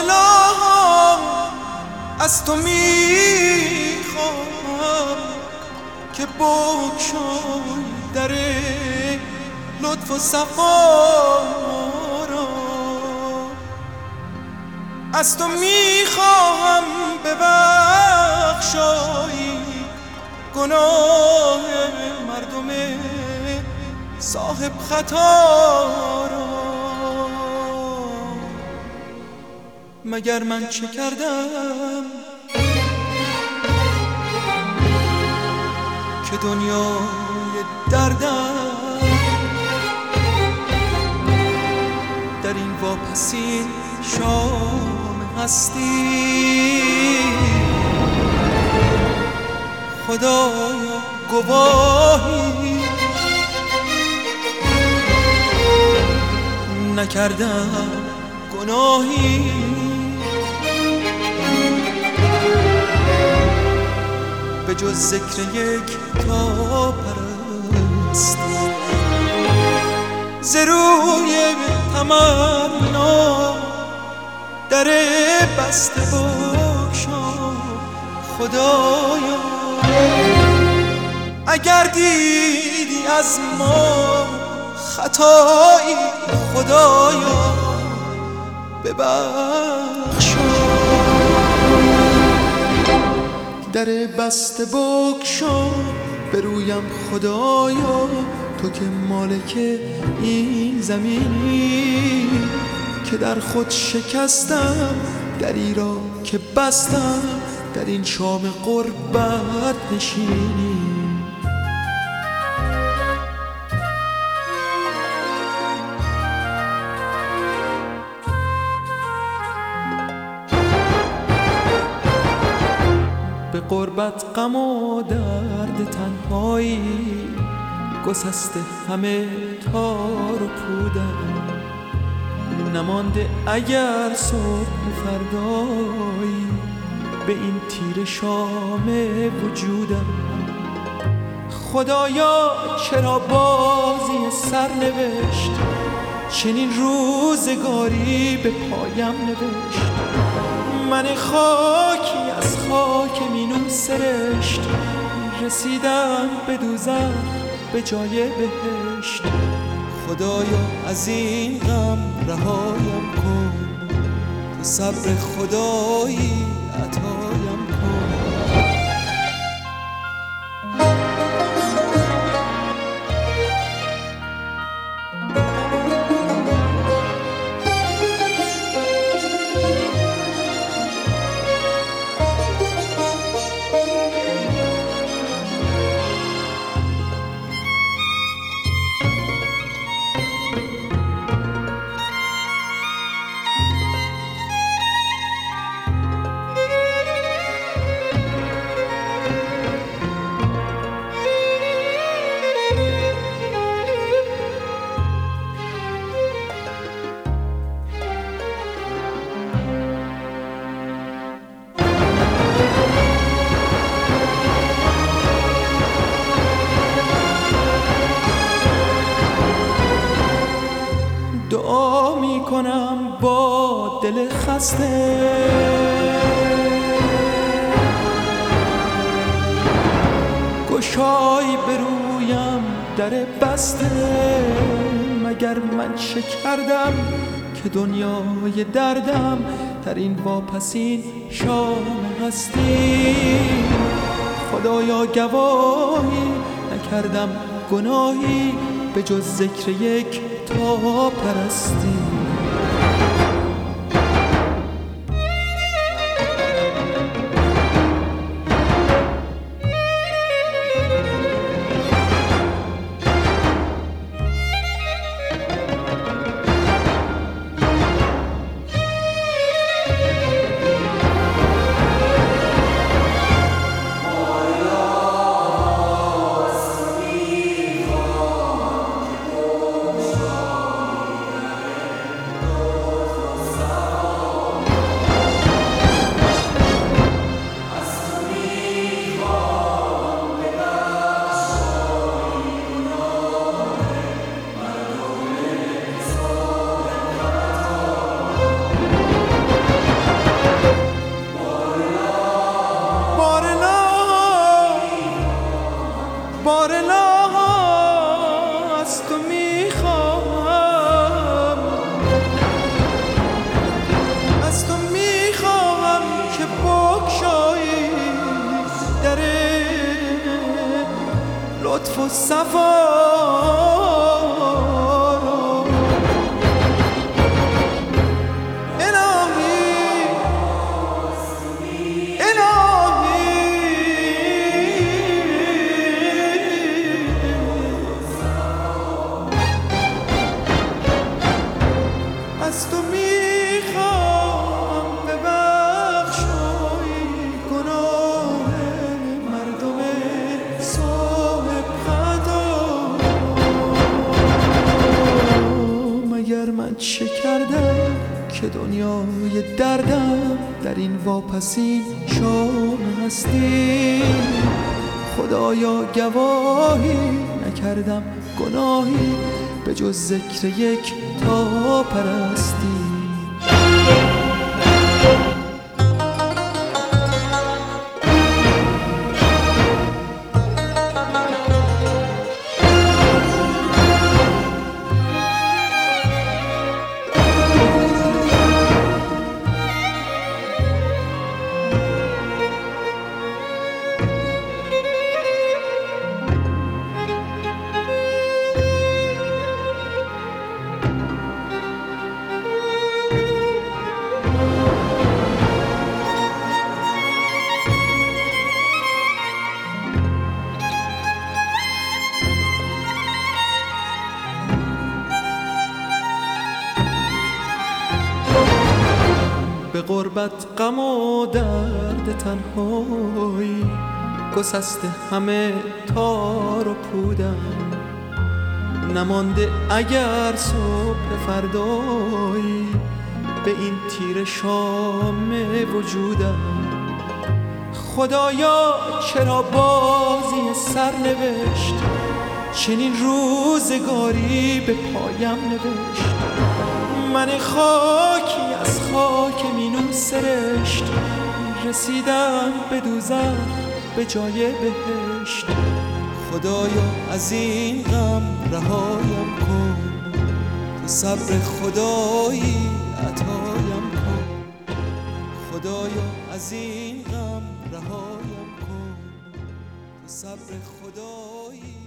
الها از تو میخواهم که بگشای در لطف و صفا را. از تو میخواهم ببخشایی گناه مردم صاحب خطا را. مگر من چه کردم که دنیای دردم در این واپسین شام هستی؟ خدایا گواهی نکردم گناهی به جز ذکر یک تا پرست ز روی تمنا در بسته بگشا. خدایا اگر دیدی از ما خطایی خدایا ببخشا. در بسته بگشا به رویم خدایا، تو که مالک این زمینی که در خود شکستم، دری را که بستم در این شام غربت نشینی. به غربت غم و درد تنهایی گسسته همه تار و پودم، نمانده اگر صبح فردایی به این تیر شام وجودم. خدایا چرا بازی سرنوشت چنین روزگاری به پایم نوشت؟ من خاکی از خاک مینون سرشت، رسیدم به دوزخ به جای بهشت. خدایا از این غم رهایم کن، تو صبر خدایی عطایم کن. دعا می کنم با دل خسته گشای به رویم در بسته. مگر من چه کردم که دنیای دردم در این واپسین شام هستی؟ خدایا گواهی نکردم گناهی به جز ذکر یک تا پرستی. لطف و صفا رو الهی از تو میخوام ببخشای گناه مردم صاحب خطا. مگر من چه کردم که دنیای دردم در این واپسین شام هستی؟ خدایا گواهی نکردم گناهی به جز ذکر یک تا پرستی. به غربت غم و درد تنهایی گسسته همه تار و پودم. نمانده اگر صبح فردایی به این تیر شام وجودم. خدایا چرا بازی سرنوشت چنین روزگاری به پایم نوشت؟ من خاکی از خاک مینون سرشت رسیدم به دوزخ به جای بهشت. خدایا از این غم رهایم کن، تو صبر خدایی عطایم کن. خدایا از این غم رهایم کن، تو صبر خدایی